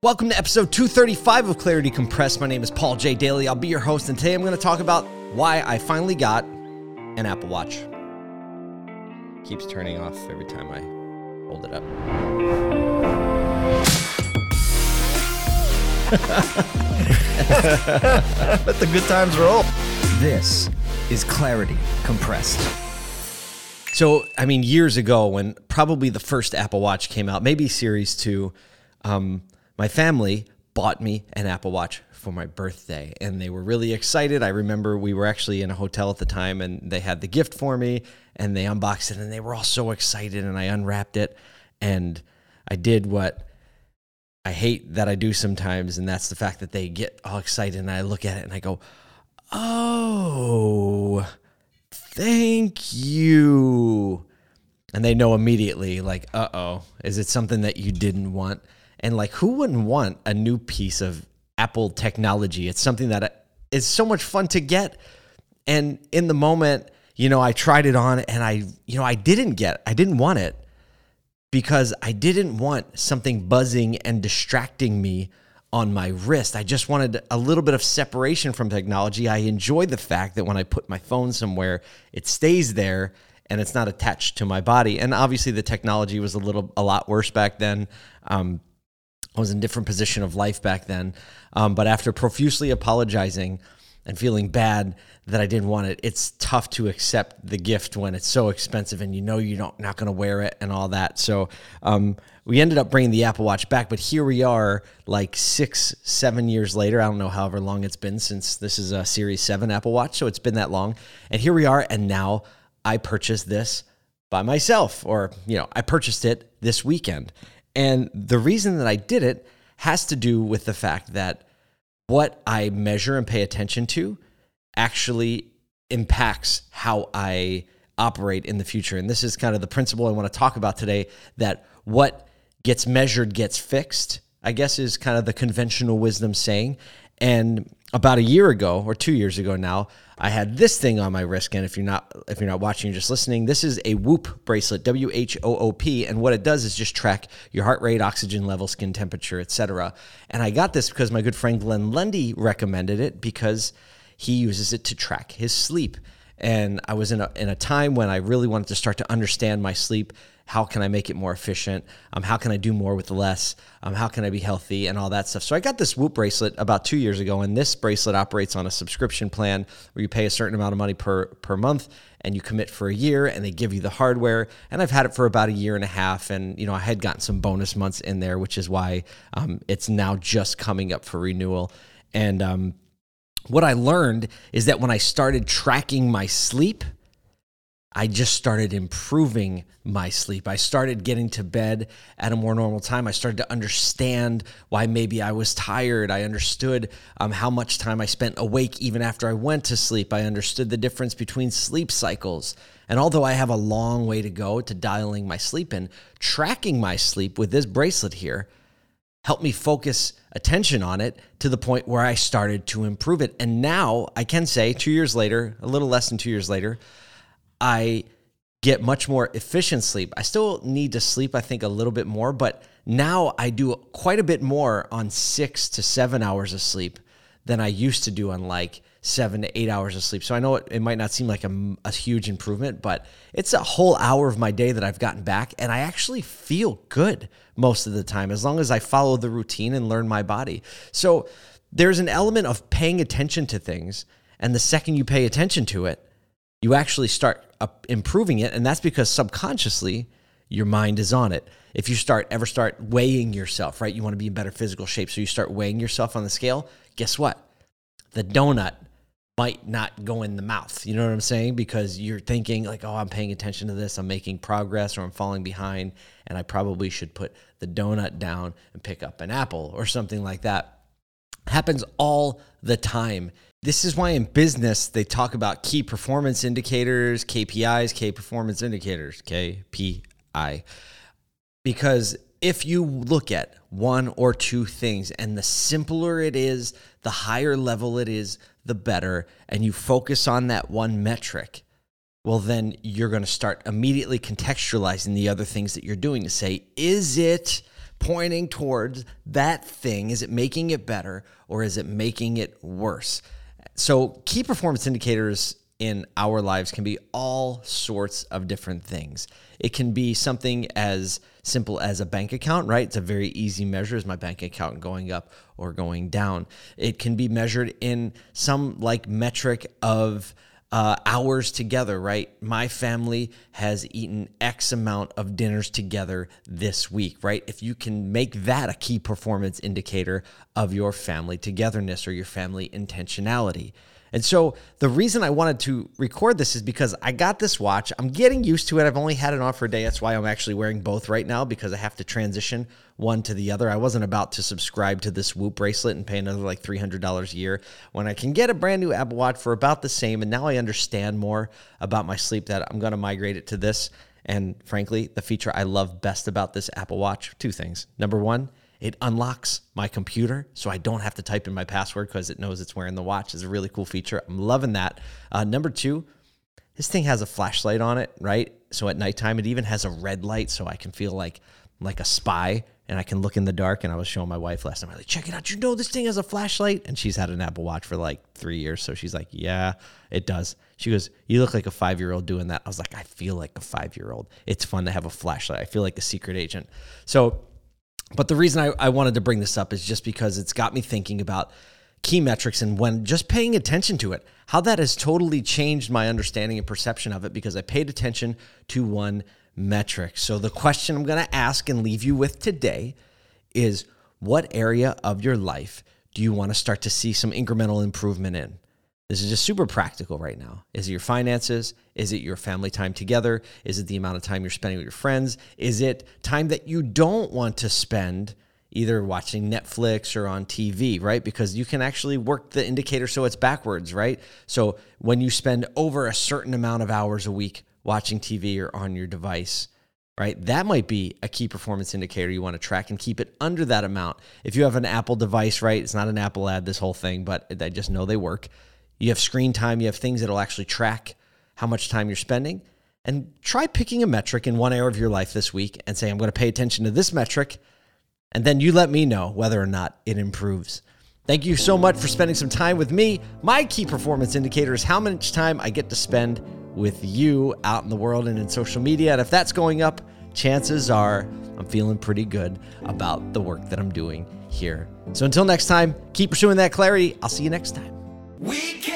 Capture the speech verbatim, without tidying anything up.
Welcome to episode two thirty-five of Clarity Compressed. My name is Paul J. Daly. I'll be your host, and today I'm going to talk about why I finally got an Apple Watch. Keeps turning off every time I hold it up. Let the good times roll. This is Clarity Compressed. So, I mean, years ago when probably the first Apple Watch came out, maybe Series two, um, my family bought me an Apple Watch for my birthday, and they were really excited. I remember we were actually in a hotel at the time, and they had the gift for me, and they unboxed it, and they were all so excited, and I unwrapped it, and I did what I hate that I do sometimes, and that's the fact that they get all excited, and I look at it, and I go, oh, thank you. And they know immediately, like, uh-oh, is it something that you didn't want? And like, who wouldn't want a new piece of Apple technology? It's something that is so much fun to get. And in the moment, you know, I tried it on and I, you know, I didn't get, I didn't want it because I didn't want something buzzing and distracting me on my wrist. I just wanted a little bit of separation from technology. I enjoy the fact that when I put my phone somewhere, it stays there and it's not attached to my body. And obviously the technology was a little, a lot worse back then. Um, I was in a different position of life back then. Um, but after profusely apologizing and feeling bad that I didn't want it, it's tough to accept the gift when it's so expensive and you know you're not, not going to wear it and all that. So um, we ended up bringing the Apple Watch back, but here we are like six, seven years later. I don't know however long it's been since this is a Series seven Apple Watch, so it's been that long. And here we are, and now I purchased this by myself, or, you know, I purchased it this weekend. And the reason that I did it has to do with the fact that what I measure and pay attention to actually impacts how I operate in the future. And this is kind of the principle I want to talk about today, that what gets measured gets fixed, I guess is kind of the conventional wisdom saying. And about a year ago or two years ago now, I had this thing on my wrist. And if you're not if you're not watching, you're just listening, this is a Whoop bracelet, W H O O P. And what it does is just track your heart rate, oxygen level, skin temperature, et cetera. And I got this because my good friend Glenn Lundy recommended it because he uses it to track his sleep. And I was in a in a time when I really wanted to start to understand my sleep. How can I make it more efficient? Um, how can I do more with less? Um, how can I be healthy and all that stuff? So I got this Whoop bracelet about two years ago, and this bracelet operates on a subscription plan where you pay a certain amount of money per, per month, and you commit for a year, and they give you the hardware. And I've had it for about a year and a half, and you know I had gotten some bonus months in there, which is why um, it's now just coming up for renewal. And um, what I learned is that when I started tracking my sleep, I just started improving my sleep. I started getting to bed at a more normal time. I started to understand why maybe I was tired. I understood um, how much time I spent awake even after I went to sleep. I understood the difference between sleep cycles. And although I have a long way to go to dialing my sleep in, tracking my sleep with this bracelet here helped me focus attention on it to the point where I started to improve it. And now I can say two years later, a little less than two years later, I get much more efficient sleep. I still need to sleep, I think, a little bit more, but now I do quite a bit more on six to seven hours of sleep than I used to do on like seven to eight hours of sleep. So I know it, it might not seem like a, a huge improvement, but it's a whole hour of my day that I've gotten back, and I actually feel good most of the time as long as I follow the routine and learn my body. So there's an element of paying attention to things, and the second you pay attention to it, you actually start up improving it, and that's because subconsciously your mind is on it. If you start ever start weighing yourself, right? You want to be in better physical shape, so you start weighing yourself on the scale. Guess what? The donut might not go in the mouth. You know what I'm saying? Because you're thinking like, oh, I'm paying attention to this, I'm making progress, or I'm falling behind, and I probably should put the donut down and pick up an apple or something like that. Happens all the time. This is why in business, they talk about key performance indicators, K P Is, key performance indicators, K P I. Because if you look at one or two things, and the simpler it is, the higher level it is, the better, and you focus on that one metric, well, then you're going to start immediately contextualizing the other things that you're doing to say, is it pointing towards that thing. Is it making it better or is it making it worse? So key performance indicators in our lives can be all sorts of different things. It can be something as simple as a bank account, right? It's a very easy measure. Is my bank account going up or going down? It can be measured in some like metric of uh, hours together, right? My family has eaten X amount of dinners together this week, right? If you can make that a key performance indicator of your family togetherness or your family intentionality. And so the reason I wanted to record this is because I got this watch. I'm getting used to it. I've only had it on for a day. That's why I'm actually wearing both right now, because I have to transition one to the other. I wasn't about to subscribe to this Whoop bracelet and pay another like three hundred dollars a year when I can get a brand new Apple Watch for about the same. And now I understand more about my sleep that I'm going to migrate it to this. And frankly, the feature I love best about this Apple Watch, two things. Number one, it unlocks my computer, so I don't have to type in my password because it knows it's wearing the watch. It's a really cool feature. I'm loving that. Uh, number two, this thing has a flashlight on it, right? So at nighttime, it even has a red light, so I can feel like like a spy, and I can look in the dark. And I was showing my wife last time, I'm like, check it out. You know this thing has a flashlight? And she's had an Apple Watch for like three years, so she's like, yeah, it does. She goes, you look like a five-year-old doing that. I was like, I feel like a five-year-old. It's fun to have a flashlight. I feel like a secret agent. So But the reason I, I wanted to bring this up is just because it's got me thinking about key metrics and when just paying attention to it, how that has totally changed my understanding and perception of it because I paid attention to one metric. So the question I'm going to ask and leave you with today is, what area of your life do you want to start to see some incremental improvement in? This is just super practical right now. Is it your finances? Is it your family time together? Is it the amount of time you're spending with your friends? Is it time that you don't want to spend either watching Netflix or on T V, right? Because you can actually work the indicator so it's backwards, right? So when you spend over a certain amount of hours a week watching T V or on your device, right? That might be a key performance indicator you want to track and keep it under that amount. If you have an Apple device, right? It's not an Apple ad, this whole thing, but I just know they work. You have screen time, you have things that will actually track how much time you're spending. And try picking a metric in one area of your life this week and say, I'm going to pay attention to this metric. And then you let me know whether or not it improves. Thank you so much for spending some time with me. My key performance indicator is how much time I get to spend with you out in the world and in social media. And if that's going up, chances are I'm feeling pretty good about the work that I'm doing here. So until next time, keep pursuing that clarity. I'll see you next time. We can